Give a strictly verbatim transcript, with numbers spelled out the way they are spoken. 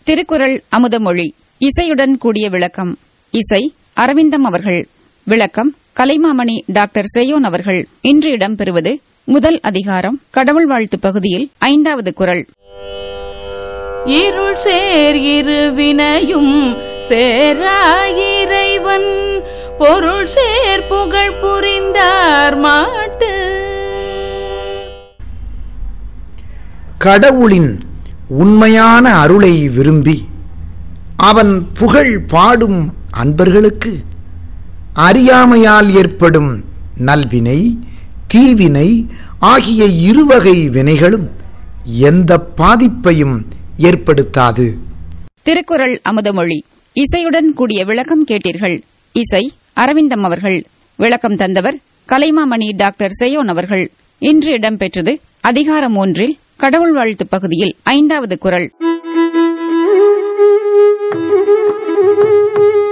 திருக்குறள் அமுதமொழி. இசையுடன் கூடிய விளக்கம். இசை அரவிந்தம் அவர்கள். விளக்கம் கலைமாமணி டாக்டர் செய்யோன் அவர்கள். இன்று இடம்பெறுவது முதல் அதிகாரம் கடவுள் வாழ்த்து பகுதியில் ஐந்தாவது குறள். இருள் சேர் இருவினையும் சேராயிரைவன் பொருள் சேர் புகழ் புரிந்தார் மாட்டு. கடவுளின் உண்மையான அருளை விரும்பி அவன் புகழ் பாடும் அன்பர்களுக்கு அறியாமையால் ஏற்படும் நல்வினை தீவினை ஆகிய இருவகை வினைகளும் எந்த பாதிப்பையும் ஏற்படுத்தாது. திருக்குறள் அமுதமொழி. இசையுடன் கூடிய விளக்கம் கேட்டீர்கள். இசை அரவிந்தம் அவர்கள். விளக்கம் தந்தவர் கலைமாமணி டாக்டர் செய்யோன் அவர்கள். இன்று இடம்பெற்றது அதிகாரம் ஒன்றில் கடவுள் வாழ்த்து பகுதியில் ஐந்தாவது குறள்.